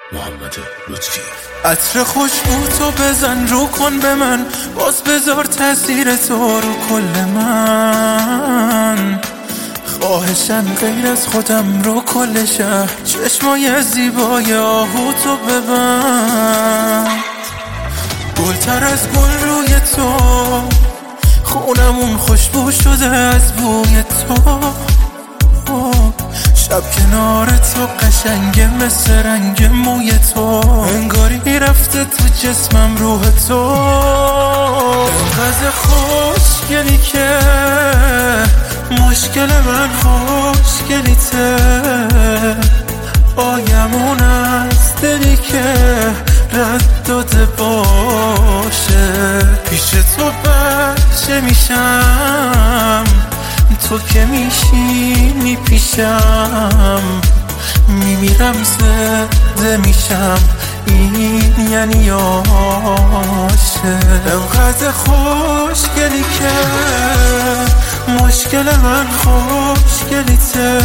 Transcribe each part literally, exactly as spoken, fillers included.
محمد لطفی. عطر خوشبو تو بزن رو کن به من، باز بذار تاثیر تو رو کل من. خواهشم غیر از خودم رو کل شهر، چشمای زیبای آهو تو ببند. گلتر از گل روی تو، خونمون خوشبو شده از بوی تو. شب کنار تو قشنگه مثل رنگ موی تو، انگاری رفته تو جسمم روح تو. انقدر خوشگلی که مشکل من خوشگلیته. آیمون از دلی که رد داده باشه. پیش تو بچه میشم، تو که میشینی پیشم. میمیرم زده میشم، این یعنی عاشق. انقدر خوشگلی که مشکل من خوشگلیته.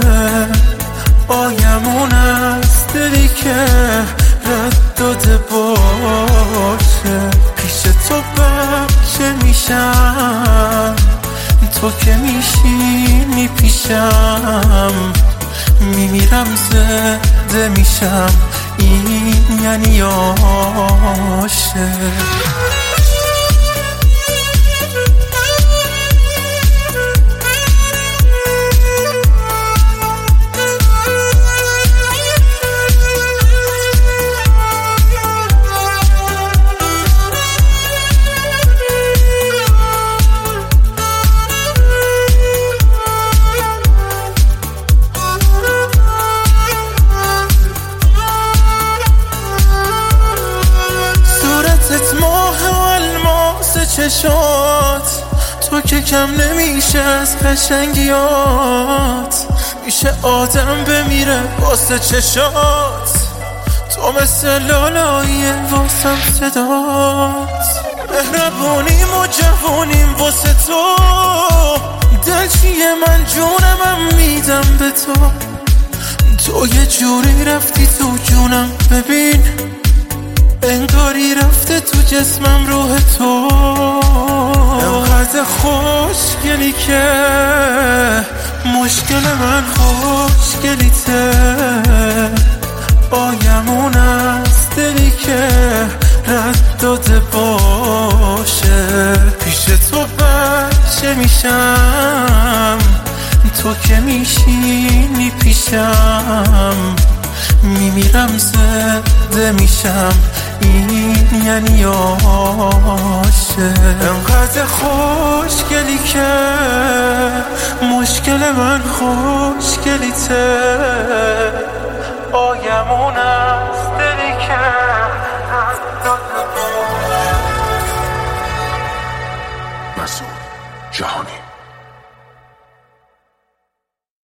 آیمون از دلی که رد داده باشه. پیش تو بچه میشم، تو که میشینی پیشم. میمیرم زده میشم، این یعنی عاشق. چشات تو که کم نمیشه از قشنگیات. میشه آدم بمیره واسه چشات. تو مثل لالاییه واسم صدات. مهربونیم و جوونیم واسه تو. دل چیه من جونمم میدم به تو. تو یه جوری رفتی تو جونم، ببین انگاری رفته تو جسمم روح تو. انقدر خوشگلی که مشکل من خوشگلیته. آیمون از دلی که رد داده باشه. پیش تو بچه میشم، تو که میشینی پیشم. میمیرم زده میشم، این یعنی عاشق. انقدر خوشگلی که مشکل من خوشگلیته. آیمون از دلی که مسعود جهانی.